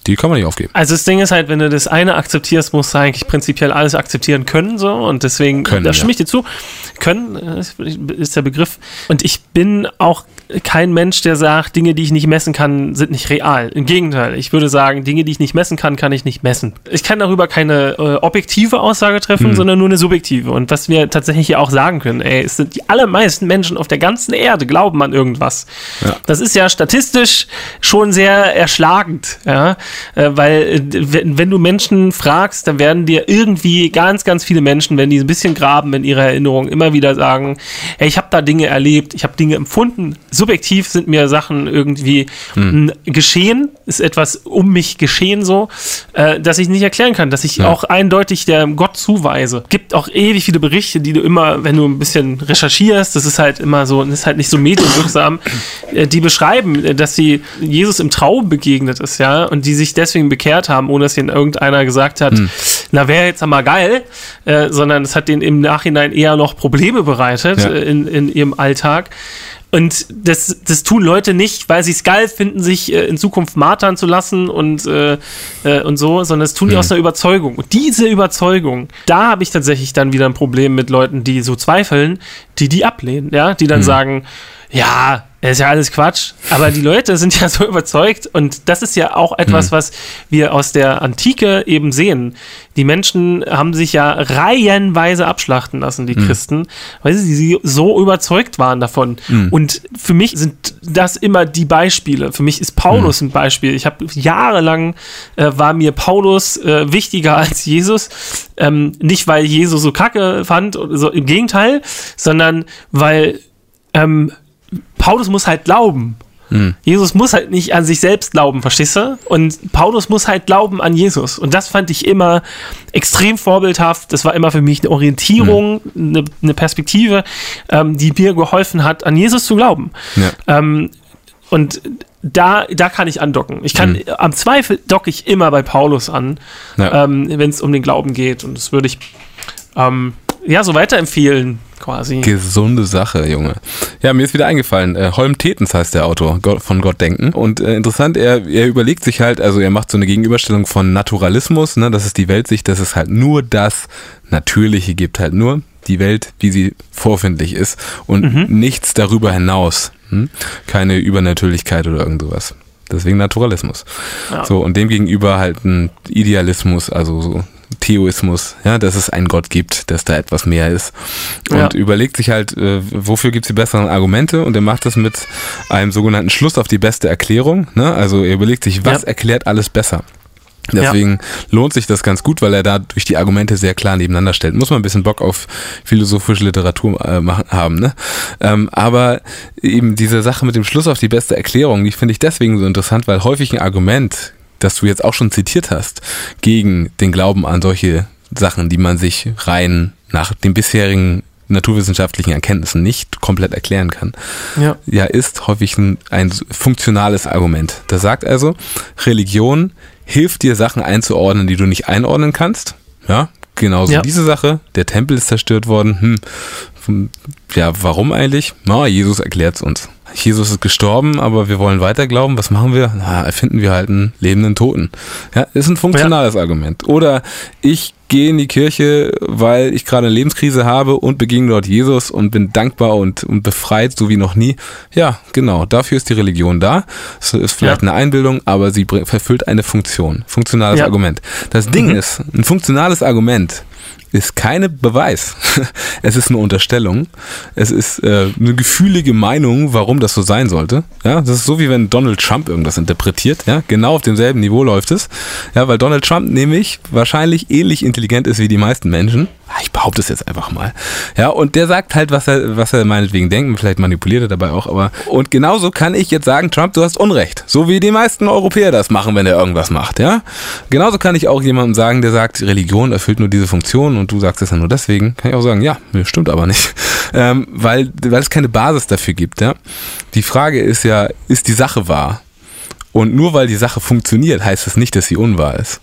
Die kann man nicht aufgeben. Also das Ding ist halt, wenn du das eine akzeptierst, musst du eigentlich prinzipiell alles akzeptieren können, so, und deswegen, können, da stimme ja. ich dir zu. Können ist der Begriff. Und ich bin auch kein Mensch, der sagt, Dinge, die ich nicht messen kann, sind nicht real. Im Gegenteil, ich würde sagen, Dinge, die ich nicht messen kann, kann ich nicht messen. Ich kann darüber keine äh, objektive Aussage treffen, hm. sondern nur eine subjektive. Und was wir tatsächlich hier auch sagen können, ey, es sind die allermeisten Menschen auf der ganzen Erde glauben an irgendwas. Ja. Das ist ja statistisch schon sehr erschlagend, ja, äh, weil äh, wenn, wenn du Menschen fragst, dann werden dir irgendwie ganz, ganz viele Menschen, wenn die ein bisschen graben in ihrer Erinnerung, immer wieder sagen, hey, ich habe da Dinge erlebt, ich habe Dinge empfunden. Subjektiv sind mir Sachen irgendwie hm. geschehen, ist etwas um mich geschehen so, äh, dass ich nicht erklären kann, dass ich ja. auch eindeutig der Gott zuweise. Gibt auch ewig viele Berichte, die du immer, wenn du ein bisschen recherchierst, das ist halt immer so, das ist halt nicht so medienwirksam, äh, die beschreiben, dass sie Jesus im Traum begegnet ist, ja, und die sich deswegen bekehrt haben, ohne dass ihnen irgendeiner gesagt hat, hm. na, wäre jetzt einmal geil, äh, sondern es hat denen im Nachhinein eher noch Probleme bereitet ja. äh, in, in ihrem Alltag. Und das, das tun Leute nicht, weil sie es geil finden, sich äh, in Zukunft martern zu lassen und, äh, äh, und so, sondern das tun die mhm. aus einer Überzeugung. Und diese Überzeugung, da habe ich tatsächlich dann wieder ein Problem mit Leuten, die so zweifeln, die die ablehnen, ja, die dann mhm. sagen, ja, ist ja alles Quatsch, aber die Leute sind ja so überzeugt, und das ist ja auch etwas, mhm. was wir aus der Antike eben sehen. Die Menschen haben sich ja reihenweise abschlachten lassen, die mhm. Christen, weil sie so überzeugt waren davon. Mhm. Und für mich sind das immer die Beispiele. Für mich ist Paulus mhm. ein Beispiel. Ich habe jahrelang, äh, war mir Paulus äh, wichtiger als Jesus. Ähm, nicht, weil Jesus so kacke fand, so, im Gegenteil, sondern weil ähm, Paulus muss halt glauben. Hm. Jesus muss halt nicht an sich selbst glauben, verstehst du? Und Paulus muss halt glauben an Jesus. Und das fand ich immer extrem vorbildhaft. Das war immer für mich eine Orientierung, hm. eine, eine Perspektive, ähm, die mir geholfen hat, an Jesus zu glauben. Ja. Ähm, und da, da kann ich andocken. Ich kann, hm. am Zweifel docke ich immer bei Paulus an, ja. ähm, wenn es um den Glauben geht. Und das würde ich ähm, ja so weiterempfehlen. Quasi. Gesunde Sache, Junge. Ja, mir ist wieder eingefallen, äh, Holm Tetens heißt der Autor Gott, von Gott denken. Und äh, interessant, er, er überlegt sich halt, also er macht so eine Gegenüberstellung von Naturalismus, ne, das ist die Weltsicht, dass es halt nur das Natürliche gibt, halt nur die Welt, wie sie vorfindlich ist und mhm. nichts darüber hinaus. Hm? Keine Übernatürlichkeit oder irgend sowas. Deswegen Naturalismus. Ja. So, und dem gegenüber halt ein Idealismus, also so Theoismus, ja, dass es einen Gott gibt, dass da etwas mehr ist, und ja. überlegt sich halt, äh, wofür gibt es die besseren Argumente, und er macht das mit einem sogenannten Schluss auf die beste Erklärung, ne? Also er überlegt sich, was ja. erklärt alles besser. Deswegen ja. lohnt sich das ganz gut, weil er da durch die Argumente sehr klar nebeneinander stellt. Muss man ein bisschen Bock auf philosophische Literatur äh, machen, haben, ne? Ähm, aber eben diese Sache mit dem Schluss auf die beste Erklärung, die finde ich deswegen so interessant, weil häufig ein Argument, das du jetzt auch schon zitiert hast, gegen den Glauben an solche Sachen, die man sich rein nach den bisherigen naturwissenschaftlichen Erkenntnissen nicht komplett erklären kann, ja, ja ist häufig ein, ein funktionales Argument. Das sagt also, Religion hilft dir, Sachen einzuordnen, die du nicht einordnen kannst. Ja, genauso ja. diese Sache. Der Tempel ist zerstört worden. Hm. Ja, warum eigentlich? Na, Jesus erklärt es uns. Jesus ist gestorben, aber wir wollen weiter glauben. Was machen wir? Na, erfinden wir halt einen lebenden Toten. Ja, ist ein funktionales ja. Argument. Oder ich gehe in die Kirche, weil ich gerade eine Lebenskrise habe und begegne dort Jesus und bin dankbar und, und befreit, so wie noch nie. Ja, genau. Dafür ist die Religion da. Es ist vielleicht ja. eine Einbildung, aber sie verfüllt eine Funktion. Funktionales ja. Argument. Das Ding mhm. ist, ein funktionales Argument ist keine Beweis. Es ist eine Unterstellung. Es ist äh, eine gefühlige Meinung, warum das so sein sollte. Ja, das ist so, wie wenn Donald Trump irgendwas interpretiert. Ja, genau auf demselben Niveau läuft es. Ja, weil Donald Trump nämlich wahrscheinlich ähnlich intelligent ist wie die meisten Menschen. Ich behaupte es jetzt einfach mal. Ja, und der sagt halt, was er, was er meinetwegen denkt. Vielleicht manipuliert er dabei auch, aber und genauso kann ich jetzt sagen, Trump, du hast Unrecht. So wie die meisten Europäer das machen, wenn er irgendwas macht. Ja, genauso kann ich auch jemandem sagen, der sagt, Religion erfüllt nur diese Funktion und du sagst es ja nur deswegen. Kann ich auch sagen, ja, stimmt aber nicht. Ähm, weil, weil es keine Basis dafür gibt. Ja, die Frage ist ja, ist die Sache wahr? Und nur weil die Sache funktioniert, heißt es nicht, dass sie unwahr ist.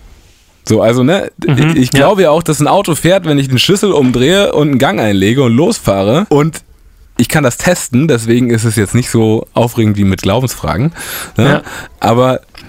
So, also, ne, mhm, ich glaube ja. ja auch, dass ein Auto fährt, wenn ich den Schlüssel umdrehe und einen Gang einlege und losfahre, und ich kann das testen, deswegen ist es jetzt nicht so aufregend wie mit Glaubensfragen, ne? Ja. Aber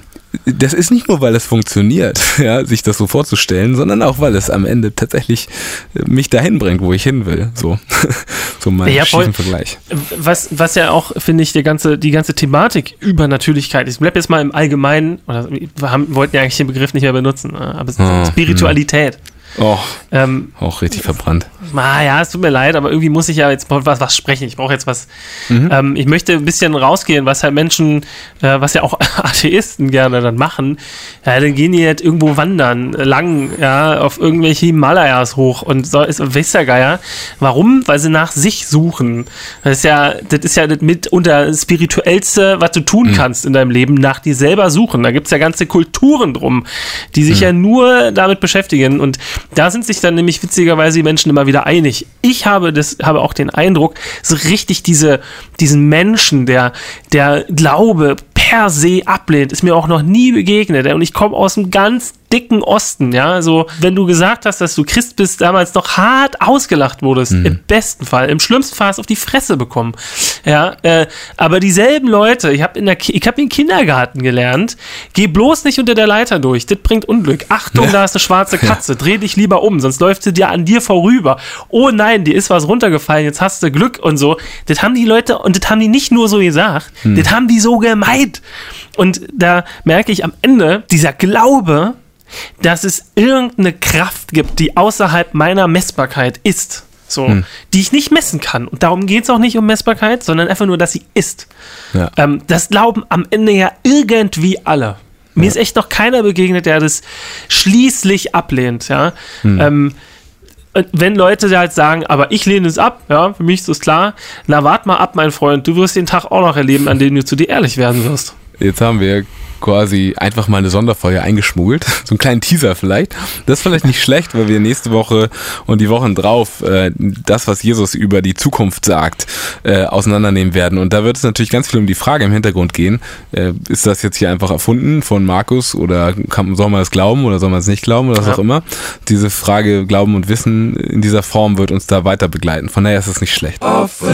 das ist nicht nur, weil es funktioniert, ja, sich das so vorzustellen, sondern auch, weil es am Ende tatsächlich mich dahin bringt, wo ich hin will. So, so mein ja, schiefen Vergleich. Was, was ja auch, finde ich, die ganze, die ganze Thematik über Natürlichkeit ist. Ich bleib jetzt mal im Allgemeinen, oder wir haben, wollten ja eigentlich den Begriff nicht mehr benutzen, aber es ist Ah, Spiritualität. Oh, Ähm, auch richtig verbrannt. Ah, ja, es tut mir leid, aber irgendwie muss ich ja jetzt was, was sprechen. Ich brauche jetzt was. Mhm. Ähm, ich möchte ein bisschen rausgehen, was halt Menschen, äh, was ja auch Atheisten gerne dann machen. Ja, dann gehen die halt irgendwo wandern, lang, ja, auf irgendwelche Himalayas hoch und so ist weiß der Geier. Warum? Weil sie nach sich suchen. Das ist ja, das ist ja das mitunter das Spirituellste, was du tun mhm. kannst in deinem Leben, nach dir selber suchen. Da gibt es ja ganze Kulturen drum, die sich mhm. ja nur damit beschäftigen. Und da sind sich dann nämlich witzigerweise die Menschen immer wieder einig. Ich habe das, habe auch den Eindruck, so richtig diese, diesen Menschen, der, der Glaube per se ablehnt, ist mir auch noch nie begegnet. Und ich komme aus einem ganz dicken Osten, ja, so, wenn du gesagt hast, dass du Christ bist, damals noch hart ausgelacht wurdest, mhm. im besten Fall, im schlimmsten Fall hast du auf die Fresse bekommen, ja, äh, aber dieselben Leute, ich habe in der, ich habe im Kindergarten gelernt, geh bloß nicht unter der Leiter durch, das bringt Unglück, Achtung, ja. da ist eine schwarze Katze, dreh dich lieber um, sonst läuft sie dir an dir vorüber, oh nein, dir ist was runtergefallen, jetzt hast du Glück und so, das haben die Leute, und das haben die nicht nur so gesagt, mhm. das haben die so gemeint, und da merke ich am Ende, dieser Glaube, dass es irgendeine Kraft gibt, die außerhalb meiner Messbarkeit ist, so, hm. die ich nicht messen kann. Und darum geht es auch nicht um Messbarkeit, sondern einfach nur, dass sie ist. Ja. Ähm, das glauben am Ende ja irgendwie alle. Mir ja. ist echt noch keiner begegnet, der das schließlich ablehnt. Ja? Hm. Ähm, und wenn Leute halt sagen, aber ich lehne es ab, ja, für mich ist das klar, na wart mal ab, mein Freund, du wirst den Tag auch noch erleben, an dem du zu dir ehrlich werden wirst. Jetzt haben wir quasi einfach mal eine Sonderfolge eingeschmuggelt. So einen kleinen Teaser vielleicht. Das ist vielleicht nicht schlecht, weil wir nächste Woche und die Wochen drauf äh, das, was Jesus über die Zukunft sagt, äh, auseinandernehmen werden. Und da wird es natürlich ganz viel um die Frage im Hintergrund gehen. Äh, ist das jetzt hier einfach erfunden von Markus oder kann, soll man es glauben oder soll man es nicht glauben oder was ja. auch immer? Diese Frage Glauben und Wissen in dieser Form wird uns da weiter begleiten. Von daher ist es nicht schlecht.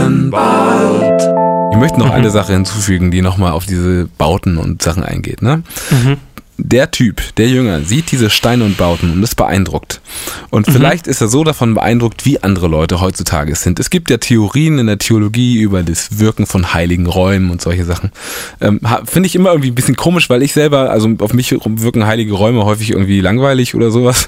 Offenbart. Ich möchte noch mhm. eine Sache hinzufügen, die nochmal auf diese Bauten und Sachen eingeht. Ne? Mhm. Der Typ, der Jünger, sieht diese Steine und Bauten und ist beeindruckt. Und mhm. vielleicht ist er so davon beeindruckt, wie andere Leute heutzutage sind. Es gibt ja Theorien in der Theologie über das Wirken von heiligen Räumen und solche Sachen. Ähm, Finde ich immer irgendwie ein bisschen komisch, weil ich selber, also auf mich wirken heilige Räume häufig irgendwie langweilig oder sowas.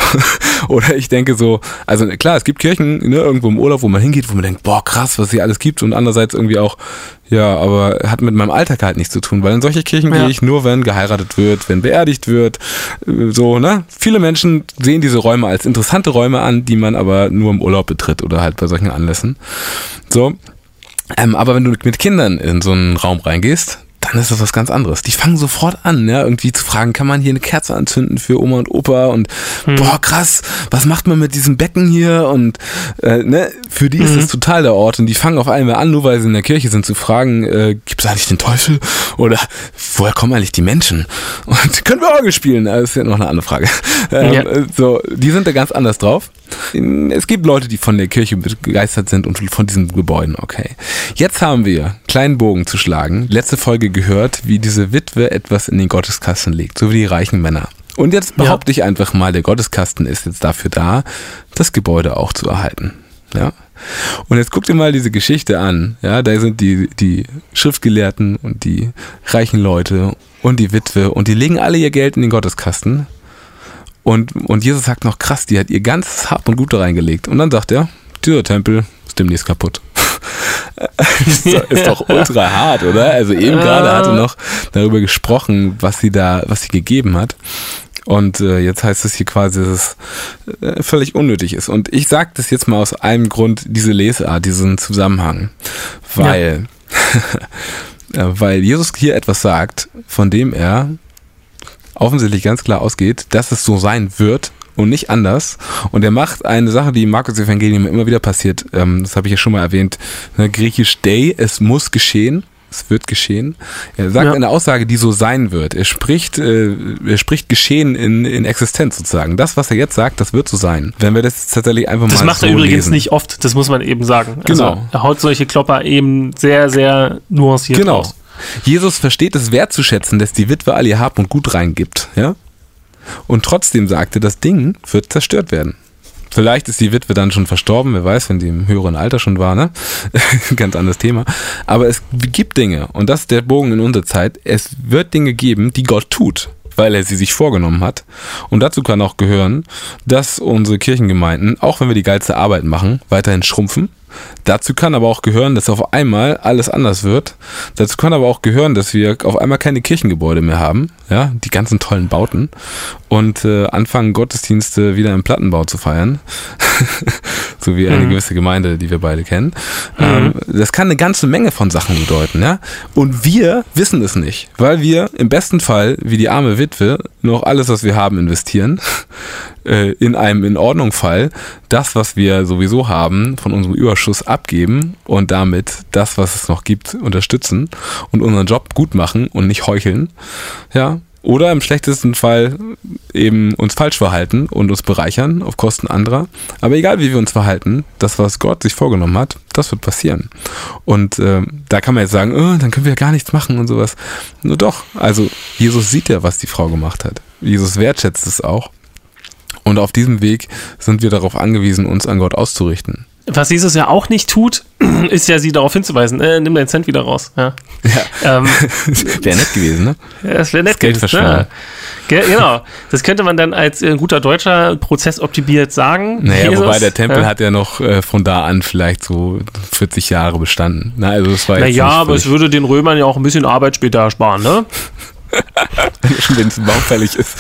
Oder ich denke so, also klar, es gibt Kirchen, ne, irgendwo im Urlaub, wo man hingeht, wo man denkt, boah, krass, was hier alles gibt. Und andererseits irgendwie auch, ja, aber hat mit meinem Alltag halt nichts zu tun, weil in solche Kirchen ja. gehe ich nur, wenn geheiratet wird, wenn beerdigt wird, so, ne? Viele Menschen sehen diese Räume als interessante Räume an, die man aber nur im Urlaub betritt oder halt bei solchen Anlässen. So. Ähm, aber wenn du mit Kindern in so einen Raum reingehst, dann ist das was ganz anderes. Die fangen sofort an, ja, irgendwie zu fragen, kann man hier eine Kerze anzünden für Oma und Opa und hm. boah, krass, was macht man mit diesem Becken hier und äh, ne, für die ist mhm. das total der Ort und die fangen auf einmal an, nur weil sie in der Kirche sind, zu fragen, äh, gibt es eigentlich den Teufel oder woher kommen eigentlich die Menschen? Und können wir Orgel spielen? Das ist ja noch eine andere Frage. Ähm, ja. So, die sind da ganz anders drauf. Es gibt Leute, die von der Kirche begeistert sind und von diesen Gebäuden, okay. Jetzt haben wir, kleinen Bogen zu schlagen, letzte Folge gehört, wie diese Witwe etwas in den Gotteskasten legt, so wie die reichen Männer. Und jetzt behaupte ja. ich einfach mal, der Gotteskasten ist jetzt dafür da, das Gebäude auch zu erhalten. Ja. Und jetzt guck dir mal diese Geschichte an. Ja, da sind die, die Schriftgelehrten und die reichen Leute und die Witwe und die legen alle ihr Geld in den Gotteskasten. Und, und Jesus sagt noch, krass, die hat ihr ganzes Hab und Gut da reingelegt. Und dann sagt er, dieser Tempel ist demnächst kaputt. ist, doch, ist doch ultra hart, oder? Also eben gerade hatte noch darüber gesprochen, was sie da, was sie gegeben hat. Und äh, jetzt heißt es hier quasi, dass es äh, völlig unnötig ist. Und ich sage das jetzt mal aus einem Grund, diese Lesart, diesen Zusammenhang. Weil, ja. weil Jesus hier etwas sagt, von dem er offensichtlich ganz klar ausgeht, dass es so sein wird und nicht anders. Und er macht eine Sache, die im Markus-Evangelium immer wieder passiert. Ähm, das habe ich ja schon mal erwähnt. Ne, griechisch Dei, es muss geschehen. Es wird geschehen. Er sagt ja. eine Aussage, die so sein wird. Er spricht, äh, er spricht Geschehen in, in Existenz sozusagen. Das, was er jetzt sagt, das wird so sein. Wenn wir das tatsächlich einfach das mal so Das macht er übrigens lesen. Nicht oft, das muss man eben sagen. Genau. Also, er haut solche Klopper eben sehr, sehr nuanciert genau. aus. Jesus versteht es wertzuschätzen, dass die Witwe all ihr Hab und Gut reingibt, ja. Und trotzdem sagte, das Ding wird zerstört werden. Vielleicht ist die Witwe dann schon verstorben, wer weiß, wenn die im höheren Alter schon war, ne? Ganz anderes Thema. Aber es gibt Dinge, und das ist der Bogen in unserer Zeit, es wird Dinge geben, die Gott tut, weil er sie sich vorgenommen hat. Und dazu kann auch gehören, dass unsere Kirchengemeinden, auch wenn wir die geilste Arbeit machen, weiterhin schrumpfen. Dazu kann aber auch gehören, dass auf einmal alles anders wird. Dazu kann aber auch gehören, dass wir auf einmal keine Kirchengebäude mehr haben, ja, die ganzen tollen Bauten, und äh, anfangen, Gottesdienste wieder im Plattenbau zu feiern. So wie eine mhm. gewisse Gemeinde, die wir beide kennen. Mhm. Ähm, das kann eine ganze Menge von Sachen bedeuten, ja. Und wir wissen es nicht, weil wir im besten Fall, wie die arme Witwe, noch alles, was wir haben, investieren. äh, in einem In-Ordnung-Fall das, was wir sowieso haben, von unserem Überschuss abgeben und damit das, was es noch gibt, unterstützen und unseren Job gut machen und nicht heucheln. Ja. Oder im schlechtesten Fall eben uns falsch verhalten und uns bereichern auf Kosten anderer. Aber egal, wie wir uns verhalten, das, was Gott sich vorgenommen hat, das wird passieren. Und äh, da kann man jetzt sagen, oh, dann können wir ja gar nichts machen und sowas. Nur doch, also Jesus sieht ja, was die Frau gemacht hat. Jesus wertschätzt es auch. Und auf diesem Weg sind wir darauf angewiesen, uns an Gott auszurichten. Was Jesus ja auch nicht tut, ist ja, sie darauf hinzuweisen, äh, nimm deinen Cent wieder raus. Ja. Ja. Ähm, wäre nett gewesen, ne? Ja, das wäre nett das Geld gewesen. Ja. Ge- genau. Das könnte man dann als äh, guter Deutscher prozessoptimiert sagen. Naja, Jesus, wobei der Tempel ja. hat ja noch äh, von da an vielleicht so vierzig Jahre bestanden. Na, also das war jetzt naja, aber es würde den Römern ja auch ein bisschen Arbeit später ersparen, ne? Wenn es baufällig ist.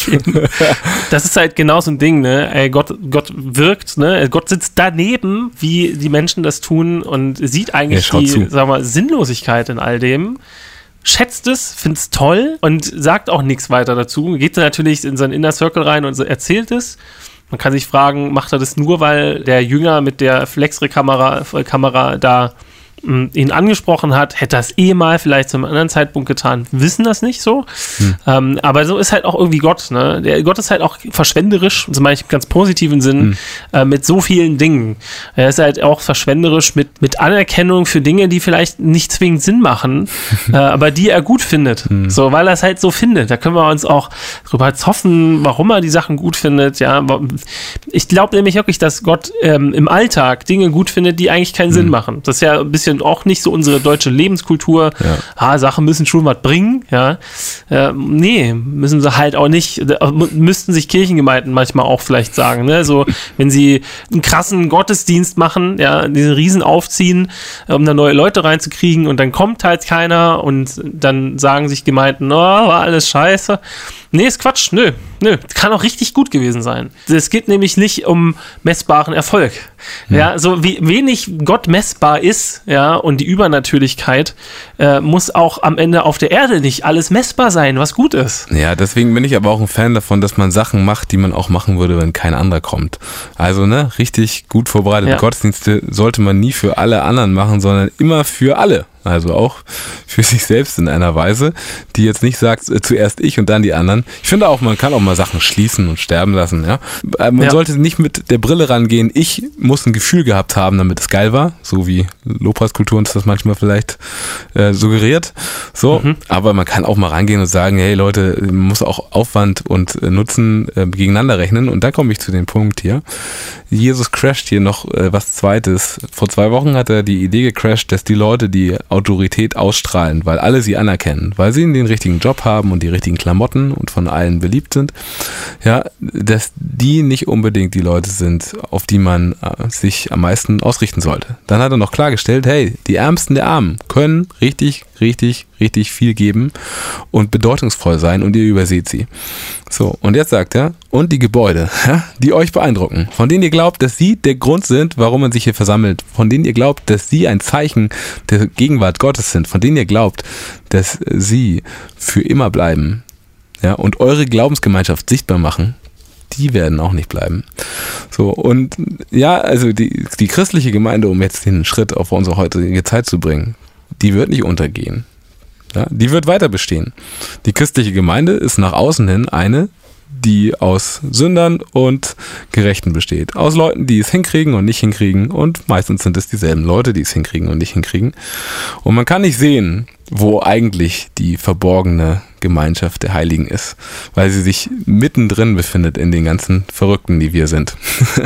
Das ist halt genau so ein Ding, ne? Ey, Gott, Gott wirkt, ne? Gott sitzt daneben, wie die Menschen das tun, und sieht eigentlich die, sagen wir mal, Sinnlosigkeit in all dem. Schätzt es, findet es toll und sagt auch nichts weiter dazu. Geht natürlich in seinen Inner Circle rein und erzählt es. Man kann sich fragen, macht er das nur, weil der Jünger mit der Flexre-Kamera Kamera da ihn angesprochen hat, hätte das eh mal vielleicht zu einem anderen Zeitpunkt getan, wissen das nicht so. Hm. Ähm, aber so ist halt auch irgendwie Gott, ne? Der Gott ist halt auch verschwenderisch, so meine ich im ganz positiven Sinn, hm. äh, mit so vielen Dingen. Er ist halt auch verschwenderisch mit, mit Anerkennung für Dinge, die vielleicht nicht zwingend Sinn machen, äh, aber die er gut findet. Hm. So, weil er es halt so findet. Da können wir uns auch drüber hoffen, warum er die Sachen gut findet. Ja, ich glaube nämlich wirklich, dass Gott ähm, im Alltag Dinge gut findet, die eigentlich keinen hm. Sinn machen. Das ist ja ein bisschen auch nicht so unsere deutsche Lebenskultur. Ja. Ah, Sachen müssen schon was bringen. Ja, äh, nee, müssen sie halt auch nicht. Müssten sich Kirchengemeinden manchmal auch vielleicht sagen. Ne? So, wenn sie einen krassen Gottesdienst machen, ja, diesen Riesen aufziehen, um da neue Leute reinzukriegen, und dann kommt halt keiner, und dann sagen sich Gemeinden, oh, war alles scheiße. Nee, ist Quatsch. Nö, nö. Kann auch richtig gut gewesen sein. Es geht nämlich nicht um messbaren Erfolg. Hm. Ja, so wie wenig Gott messbar ist, ja, und die Übernatürlichkeit, äh, muss auch am Ende auf der Erde nicht alles messbar sein, was gut ist. Ja, deswegen bin ich aber auch ein Fan davon, dass man Sachen macht, die man auch machen würde, wenn kein anderer kommt. Also, ne, richtig gut vorbereitete ja. Gottesdienste sollte man nie für alle anderen machen, sondern immer für alle. Also auch für sich selbst in einer Weise, die jetzt nicht sagt, äh, zuerst ich und dann die anderen. Ich finde auch, man kann auch mal Sachen schließen und sterben lassen. Ja, man ja. sollte nicht mit der Brille rangehen, ich muss ein Gefühl gehabt haben, damit es geil war, so wie Lobpreiskultur uns das manchmal vielleicht äh, suggeriert. So, mhm. aber man kann auch mal rangehen und sagen, hey Leute, man muss auch Aufwand und äh, Nutzen äh, gegeneinander rechnen. Und dann komme ich zu dem Punkt hier. Jesus crasht hier noch äh, was Zweites. Vor zwei Wochen hat er die Idee gecrasht, dass die Leute, die Autorität ausstrahlen, weil alle sie anerkennen, weil sie den richtigen Job haben und die richtigen Klamotten und von allen beliebt sind, ja, dass die nicht unbedingt die Leute sind, auf die man äh, sich am meisten ausrichten sollte. Dann hat er noch klargestellt, hey, die Ärmsten der Armen können richtig, richtig, richtig viel geben und bedeutungsvoll sein, und ihr überseht sie. So, und jetzt sagt er, und die Gebäude, ja, die euch beeindrucken, von denen ihr glaubt, dass sie der Grund sind, warum man sich hier versammelt, von denen ihr glaubt, dass sie ein Zeichen der Gegenwart Gottes sind, von denen ihr glaubt, dass sie für immer bleiben, ja, und eure Glaubensgemeinschaft sichtbar machen, die werden auch nicht bleiben. So, und ja, also die, die christliche Gemeinde, um jetzt den Schritt auf unsere heutige Zeit zu bringen, die wird nicht untergehen. Ja, die wird weiter bestehen. Die christliche Gemeinde ist nach außen hin eine, die aus Sündern und Gerechten besteht. Aus Leuten, die es hinkriegen und nicht hinkriegen. Und meistens sind es dieselben Leute, die es hinkriegen und nicht hinkriegen. Und man kann nicht sehen, wo eigentlich die verborgene Gemeinschaft der Heiligen ist, weil sie sich mittendrin befindet in den ganzen Verrückten, die wir sind.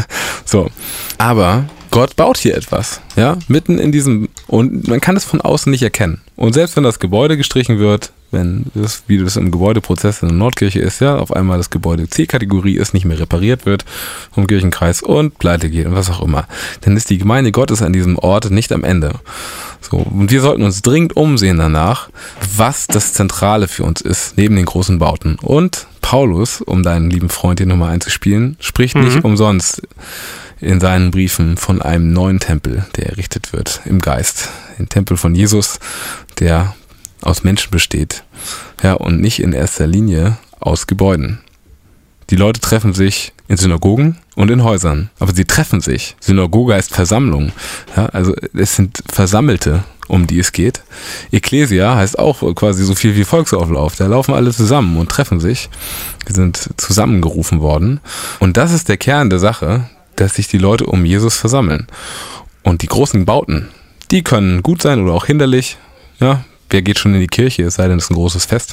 So, aber Gott baut hier etwas, ja, mitten in diesem, und man kann es von außen nicht erkennen. Und selbst wenn das Gebäude gestrichen wird, wenn das, wie das im Gebäudeprozess in der Nordkirche ist, ja, auf einmal das Gebäude C-Kategorie ist, nicht mehr repariert wird vom Kirchenkreis und pleite geht und was auch immer, dann ist die Gemeinde Gottes an diesem Ort nicht am Ende. So, und wir sollten uns dringend umsehen danach, was das Zentrale für uns ist, neben den großen Bauten. Und Paulus, um deinen lieben Freund hier nochmal einzuspielen, spricht mhm. nicht umsonst in seinen Briefen von einem neuen Tempel, der errichtet wird im Geist. Den Tempel von Jesus, der aus Menschen besteht, ja, und nicht in erster Linie aus Gebäuden. Die Leute treffen sich in Synagogen und in Häusern, aber sie treffen sich. Synagoge heißt Versammlung, ja, also es sind Versammelte, um die es geht. Ekklesia heißt auch quasi so viel wie Volksauflauf. Da laufen alle zusammen und treffen sich. Die sind zusammengerufen worden. Und das ist der Kern der Sache, dass sich die Leute um Jesus versammeln. Und die großen Bauten, die können gut sein oder auch hinderlich. Ja, wer geht schon in die Kirche, es sei denn, es ist ein großes Fest.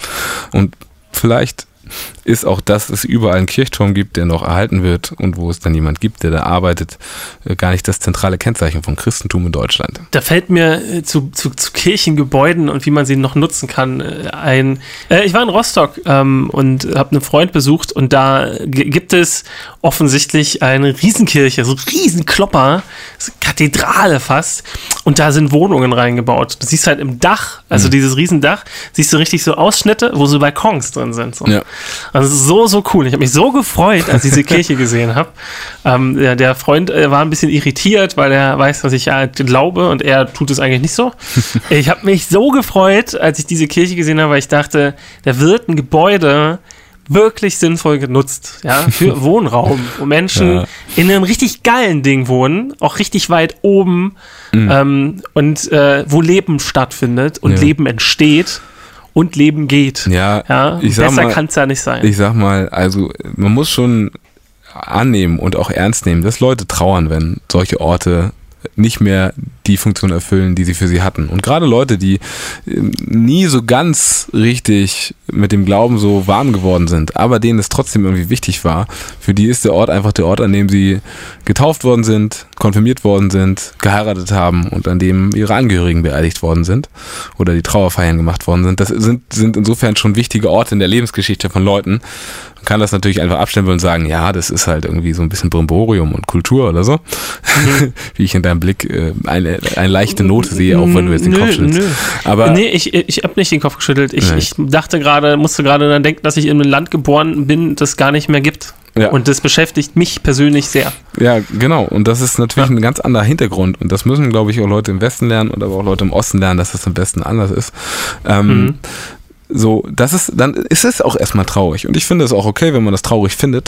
Und vielleicht ist auch, dass es überall einen Kirchturm gibt, der noch erhalten wird und wo es dann jemand gibt, der da arbeitet, gar nicht das zentrale Kennzeichen von Christentum in Deutschland. Da fällt mir zu, zu, zu Kirchengebäuden und wie man sie noch nutzen kann ein. Äh, ich war in Rostock ähm, und habe einen Freund besucht und da g- gibt es offensichtlich eine Riesenkirche, so Riesenklopper, so Kathedrale fast, und da sind Wohnungen reingebaut. Du siehst halt im Dach, also mhm. dieses Riesendach, siehst du richtig so Ausschnitte, wo so Balkons drin sind. So. Ja. Also es ist so, so cool. Ich habe mich so gefreut, als ich diese Kirche gesehen habe. Ähm, der, der Freund äh, war ein bisschen irritiert, weil er weiß, dass ich ja glaube und er tut es eigentlich nicht so. Ich habe mich so gefreut, als ich diese Kirche gesehen habe, weil ich dachte, da wird ein Gebäude wirklich sinnvoll genutzt, ja, für Wohnraum, wo Menschen ja. in einem richtig geilen Ding wohnen, auch richtig weit oben mhm. ähm, und äh, wo Leben stattfindet und ja. Leben entsteht. Und Leben geht. Ja, ja ich sag besser kann es ja nicht sein. Ich sag mal, also man muss schon annehmen und auch ernst nehmen, dass Leute trauern, wenn solche Orte nicht mehr die Funktion erfüllen, die sie für sie hatten. Und gerade Leute, die nie so ganz richtig mit dem Glauben so warm geworden sind, aber denen es trotzdem irgendwie wichtig war, für die ist der Ort einfach der Ort, an dem sie getauft worden sind, konfirmiert worden sind, geheiratet haben und an dem ihre Angehörigen beerdigt worden sind oder die Trauerfeiern gemacht worden sind. Das sind, sind insofern schon wichtige Orte in der Lebensgeschichte von Leuten. Man kann das natürlich einfach abstempeln und sagen, ja, das ist halt irgendwie so ein bisschen Brimborium und Kultur oder so. Mhm. Wie ich in deinem Blick äh, eine, eine leichte Note sehe, auch wenn du jetzt den nö, Kopf schüttelst. Nö. Aber nee, ich, ich habe nicht den Kopf geschüttelt. Ich, ich dachte gerade, musste gerade dann denken, dass ich in einem Land geboren bin, das gar nicht mehr gibt. Ja. Und das beschäftigt mich persönlich sehr. Ja, genau. Und das ist natürlich ja. ein ganz anderer Hintergrund. Und das müssen, glaube ich, auch Leute im Westen lernen und aber auch Leute im Osten lernen, dass das im Westen anders ist. Ähm, mhm. So, das ist, dann ist es auch erstmal traurig. Und ich finde es auch okay, wenn man das traurig findet.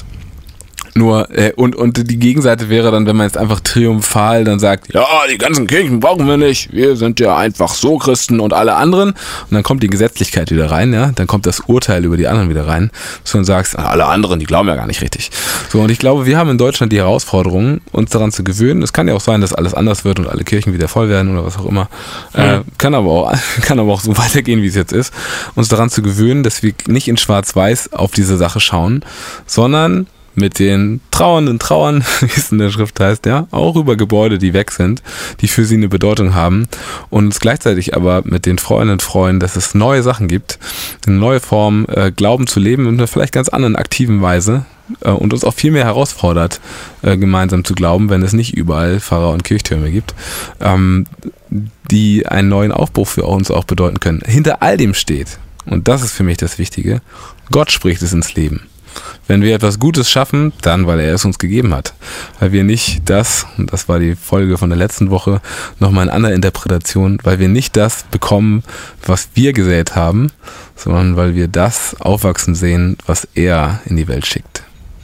Nur, äh, und, und die Gegenseite wäre dann, wenn man jetzt einfach triumphal dann sagt, ja, die ganzen Kirchen brauchen wir nicht, wir sind ja einfach so Christen und alle anderen. Und dann kommt die Gesetzlichkeit wieder rein, ja, dann kommt das Urteil über die anderen wieder rein, dass du dann sagst, alle anderen, die glauben ja gar nicht richtig. So, und ich glaube, wir haben in Deutschland die Herausforderung, uns daran zu gewöhnen. Es kann ja auch sein, dass alles anders wird und alle Kirchen wieder voll werden oder was auch immer. Mhm. Äh, kann aber auch, kann aber auch so weitergehen, wie es jetzt ist. Uns daran zu gewöhnen, dass wir nicht in Schwarz-Weiß auf diese Sache schauen, sondern mit den Trauernden trauern, wie es in der Schrift heißt, ja, auch über Gebäude, die weg sind, die für sie eine Bedeutung haben und uns gleichzeitig aber mit den Freunden freuen, dass es neue Sachen gibt, eine neue Form, äh, Glauben zu leben in einer vielleicht ganz anderen aktiven Weise äh, und uns auch viel mehr herausfordert, äh, gemeinsam zu glauben, wenn es nicht überall Pfarrer und Kirchtürme gibt, ähm, die einen neuen Aufbruch für uns auch bedeuten können. Hinter all dem steht, und das ist für mich das Wichtige, Gott spricht es ins Leben. Wenn wir etwas Gutes schaffen, dann, weil er es uns gegeben hat. Weil wir nicht das, und das war die Folge von der letzten Woche, nochmal eine andere Interpretation, weil wir nicht das bekommen, was wir gesät haben, sondern weil wir das aufwachsen sehen, was er in die Welt schickt.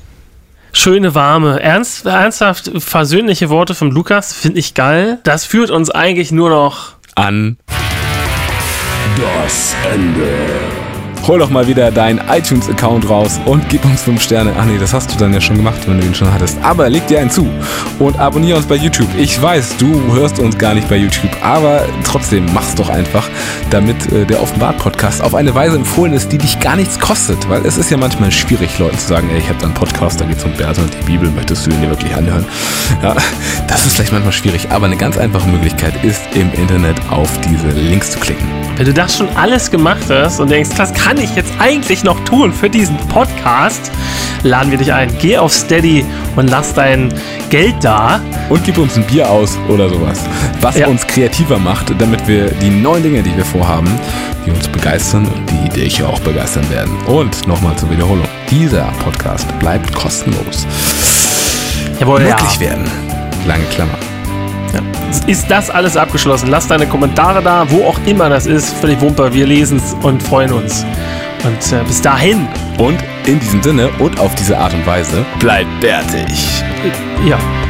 Schöne, warme, ernst, ernsthaft versöhnliche Worte von Lukas, finde ich geil. Das führt uns eigentlich nur noch an das Ende. hol doch mal wieder deinen iTunes-Account raus und gib uns fünf Sterne. Ach nee, das hast du dann ja schon gemacht, wenn du ihn schon hattest. Aber leg dir einen zu und abonniere uns bei YouTube. Ich weiß, du hörst uns gar nicht bei YouTube, aber trotzdem mach's doch einfach, damit äh, der Offenbart-Podcast auf eine Weise empfohlen ist, die dich gar nichts kostet. Weil es ist ja manchmal schwierig, Leuten zu sagen, ey, ich habe da einen Podcast, da geht's um Berthold und die Bibel, möchtest du ihn dir wirklich anhören? Ja, das ist vielleicht manchmal schwierig, aber eine ganz einfache Möglichkeit ist, im Internet auf diese Links zu klicken. Wenn du das schon alles gemacht hast und denkst, was kann ich jetzt eigentlich noch tun für diesen Podcast, laden wir dich ein. Geh auf Steady und lass dein Geld da. Und gib uns ein Bier aus oder sowas. Was ja. uns kreativer macht, damit wir die neuen Dinge, die wir vorhaben, die uns begeistern und die dich auch begeistern werden. Und nochmal zur Wiederholung. Dieser Podcast bleibt kostenlos. Jawohl, möglich ja. werden. Lange Klammer. Ja. Ist das alles abgeschlossen? Lass deine Kommentare da, wo auch immer das ist. Völlig wumper. Wir lesen es und freuen uns. Und äh, bis dahin. Und in diesem Sinne und auf diese Art und Weise bleibt bärtig. Ja.